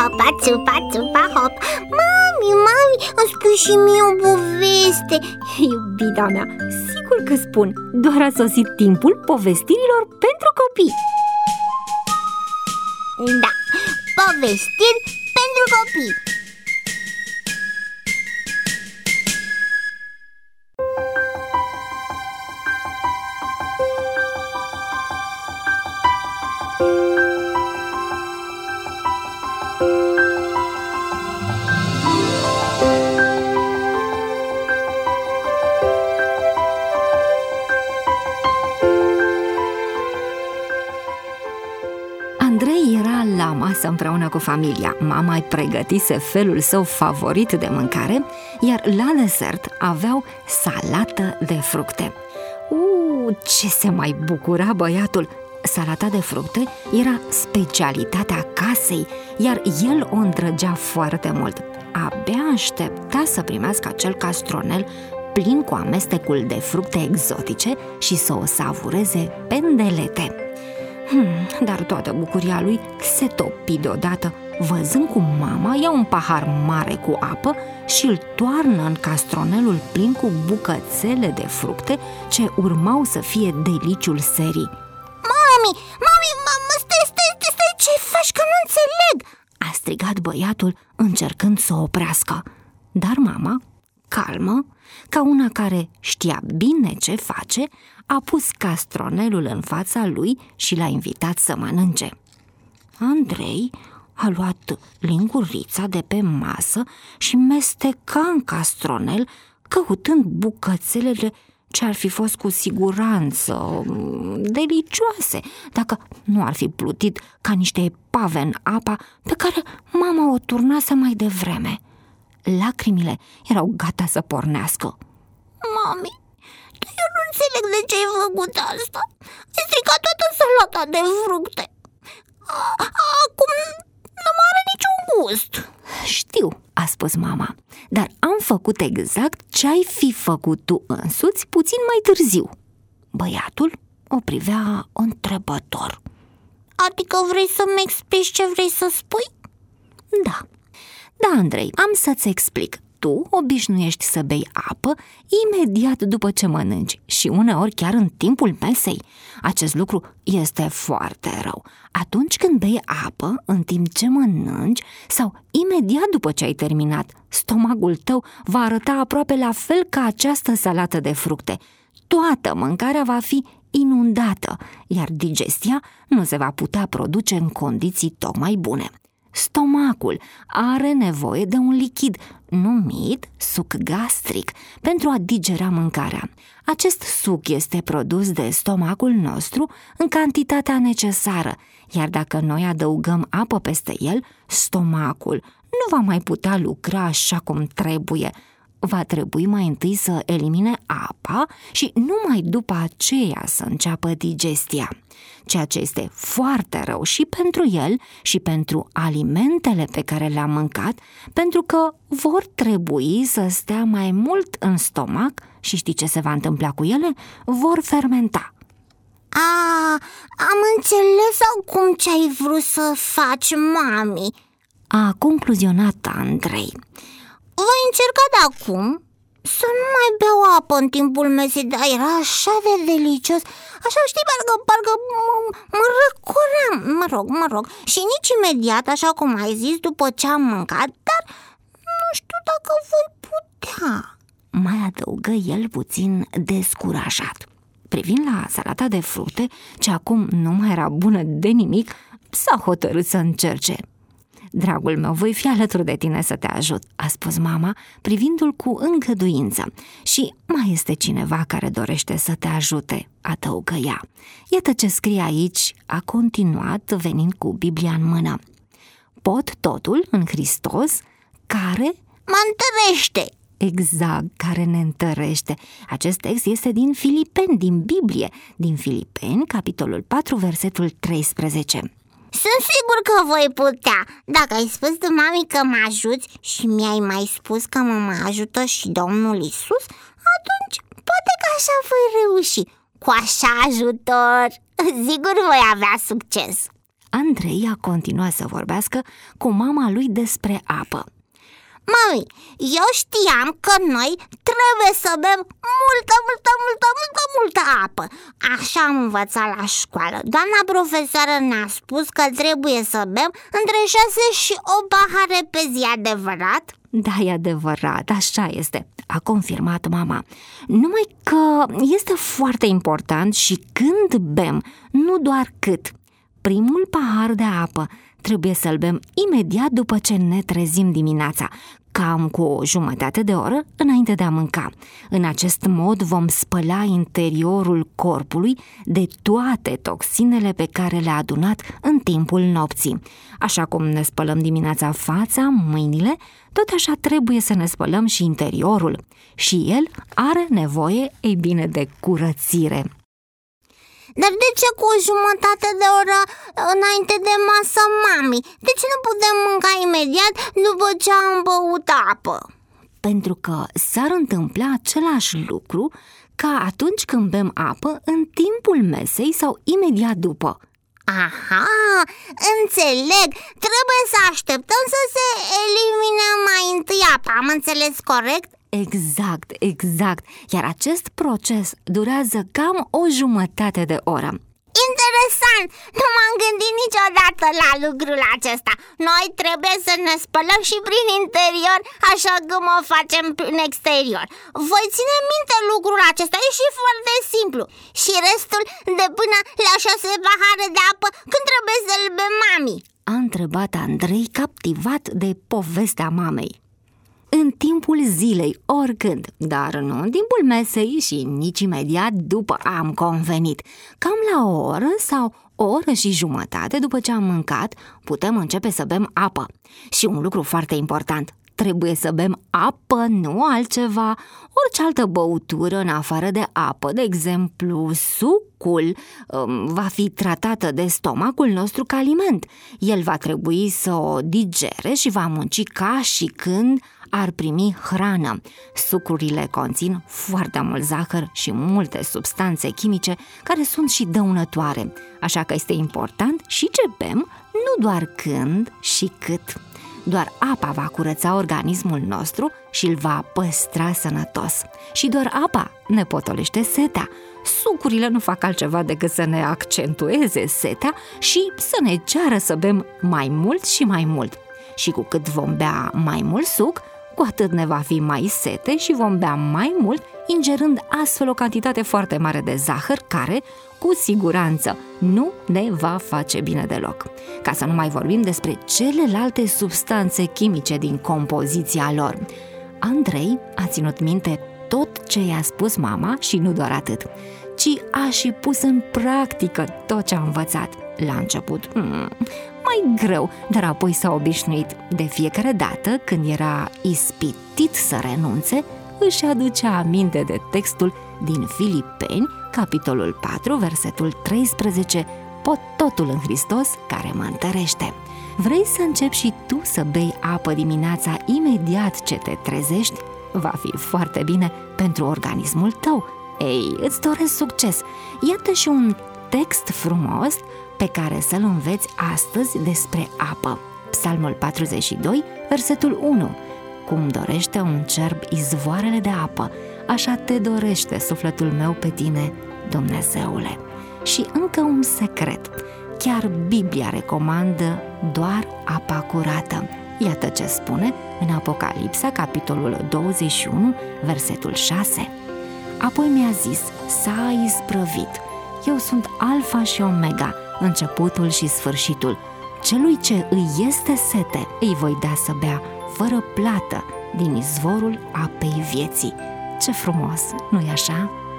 țupa, țupa, țupa, hop. Mami, îmi spui și mie o poveste. Iubita mea, sigur că spun. Doar a sosit timpul povestirilor pentru copii. Da, povestiri pentru copii. Andrei era la masă împreună cu familia. Mama îi pregătise felul său favorit de mâncare, iar la desert aveau salată de fructe. Ce se mai bucura băiatul! Salata de fructe era specialitatea casei, iar el o îndrăgea foarte mult. Abia aștepta să primească acel castronel plin cu amestecul de fructe exotice și să o savureze pendelete. Dar toată bucuria lui se topi deodată, văzând cum mama ia un pahar mare cu apă și îl toarnă în castronelul plin cu bucățele de fructe ce urmau să fie deliciul serii. Mami, stai, ce faci, că nu înțeleg? A strigat băiatul încercând să o oprească. Dar mama, calmă, ca una care știa bine ce face, a pus castronelul în fața lui și l-a invitat să mănânce. Andrei a luat lingurița de pe masă și mesteca în castronel, căutând bucățelele ce ar fi fost cu siguranță delicioase dacă nu ar fi plutit ca niște epave în apa pe care mama o turnase mai devreme. Lacrimile erau gata să pornească. Mami, eu nu înțeleg de ce ai făcut asta. Ai stricat toată salata de fructe. Acum nu mai are niciun gust. Știu, a spus mama, dar am făcut exact ce ai fi făcut tu însuți puțin mai târziu. Băiatul o privea întrebător. Adică vrei să-mi explici ce vrei să spui? Da, Andrei, am să-ți explic. Tu obișnuiești să bei apă imediat după ce mănânci și uneori chiar în timpul mesei. Acest lucru este foarte rău. Atunci când bei apă în timp ce mănânci sau imediat după ce ai terminat, stomacul tău va arăta aproape la fel ca această salată de fructe. Toată mâncarea va fi inundată, iar digestia nu se va putea produce în condiții tocmai bune. Stomacul are nevoie de un lichid numit suc gastric pentru a digera mâncarea. Acest suc este produs de stomacul nostru în cantitatea necesară, iar dacă noi adăugăm apă peste el, stomacul nu va mai putea lucra așa cum trebuie. Va trebui mai întâi să elimine apa și numai după aceea să înceapă digestia, ceea ce este foarte rău și pentru el și pentru alimentele pe care le-a mâncat, pentru că vor trebui să stea mai mult în stomac și știi ce se va întâmpla cu ele? Vor fermenta. Am înțeles acum ce ai vrut să faci, mami, a concluzionat Andrei. Voi încerca de acum să nu mai beau apă în timpul mesei, dar era așa de delicios. Așa, știi, parcă mă răcoream. Mă rog. Și nici imediat, așa cum ai zis, după ce am mâncat, dar nu știu dacă voi putea. Mai adăugă el puțin descurajat. Privind la salata de fructe, ce acum nu mai era bună de nimic, s-a hotărât să încerce. Dragul meu, voi fi alături de tine să te ajut, a spus mama, privindu-l cu îngăduință. Și mai este cineva care dorește să te ajute, adăugă ea. Iată ce scrie aici, a continuat venind cu Biblia în mână. Pot totul în Hristos care mă întărește. Exact, care ne întărește. Acest text este din Filipeni, din Biblie, din Filipeni, capitolul 4, versetul 13. Sunt sigur că voi putea. Dacă ai spus tu, mami, că mă ajuți și mi-ai mai spus că mă mai ajută și Domnul Iisus, atunci poate că așa voi reuși. Cu așa ajutor, sigur voi avea succes. Andrei a continuat să vorbească cu mama lui despre apă. Mami, eu știam că noi trebuie să bem multă apă. Așa am învățat la școală. Doamna profesoară ne-a spus că trebuie să bem între 6 și 8 pahare pe zi, adevărat? Da, e adevărat, așa este, a confirmat mama. Numai că este foarte important și când bem, nu doar cât. Primul pahar de apă trebuie să-l bem imediat după ce ne trezim dimineața, cam cu o jumătate de oră înainte de a mânca. În acest mod vom spăla interiorul corpului de toate toxinele pe care le-a adunat în timpul nopții. Așa cum ne spălăm dimineața fața, mâinile, tot așa trebuie să ne spălăm și interiorul. Și el are nevoie, ei bine, de curățire. Dar de ce cu o jumătate de oră înainte de masă, mami? De ce nu putem mânca imediat după ce am băut apă? Pentru că s-ar întâmpla același lucru ca atunci când bem apă în timpul mesei sau imediat după. Aha, înțeleg. Trebuie să așteptăm să se elimine mai întâi apa. Am înțeles corect? Exact. Iar acest proces durează cam o jumătate de oră. Interesant! Nu m-am gândit niciodată la lucrul acesta. Noi trebuie să ne spălăm și prin interior, așa cum o facem prin exterior. Voi ține minte lucrul acesta, e și foarte simplu. Și restul de până la 6 pahare de apă, când trebuie să-l bem, mami? A întrebat Andrei, captivat de povestea mamei. În timpul zilei, oricând, dar nu în timpul mesei și nici imediat după am convenit. Cam la o oră sau o oră și jumătate după ce am mâncat, putem începe să bem apă. Și un lucru foarte important, trebuie să bem apă, nu altceva. Orice altă băutură în afară de apă, de exemplu sucul, va fi tratată de stomacul nostru ca aliment. El va trebui să o digere și va munci ca și când ar primi hrană. Sucurile conțin foarte mult zahăr și multe substanțe chimice care sunt și dăunătoare, așa că este important și ce bem, nu doar când și cât. Doar apa va curăța organismul nostru și îl va păstra sănătos. Și doar apa ne potolește setea. Sucurile nu fac altceva decât să ne accentueze setea și să ne ceară să bem mai mult și mai mult. Și cu cât vom bea mai mult suc, cu atât ne va fi mai sete și vom bea mai mult, ingerând astfel o cantitate foarte mare de zahăr care, cu siguranță, nu ne va face bine deloc. Ca să nu mai vorbim despre celelalte substanțe chimice din compoziția lor. Andrei a ținut minte tot ce i-a spus mama și nu doar atât, ci a și pus în practică tot ce a învățat. La început, mai greu, dar apoi s-a obișnuit. De fiecare dată când era ispitit să renunțe, își aducea aminte de textul din Filipeni, capitolul 4, versetul 13, pot totul în Hristos care mă întărește. Vrei să începi și tu să bei apă dimineața imediat ce te trezești? Va fi foarte bine pentru organismul tău. Ei, îți doresc succes! Iată și un text frumos pe care să-l înveți astăzi despre apă. Psalmul 42, versetul 1. Cum dorește un cerb izvoarele de apă, așa te dorește sufletul meu pe tine, Dumnezeule. Și încă un secret, chiar Biblia recomandă doar apa curată. Iată ce spune în Apocalipsa, capitolul 21, versetul 6. Apoi mi-a zis, s-a isprăvit, eu sunt Alfa și Omega, începutul și sfârșitul. Celui ce îi este sete, îi voi da să bea fără plată din izvorul apei vieții. Ce frumos, nu-i așa?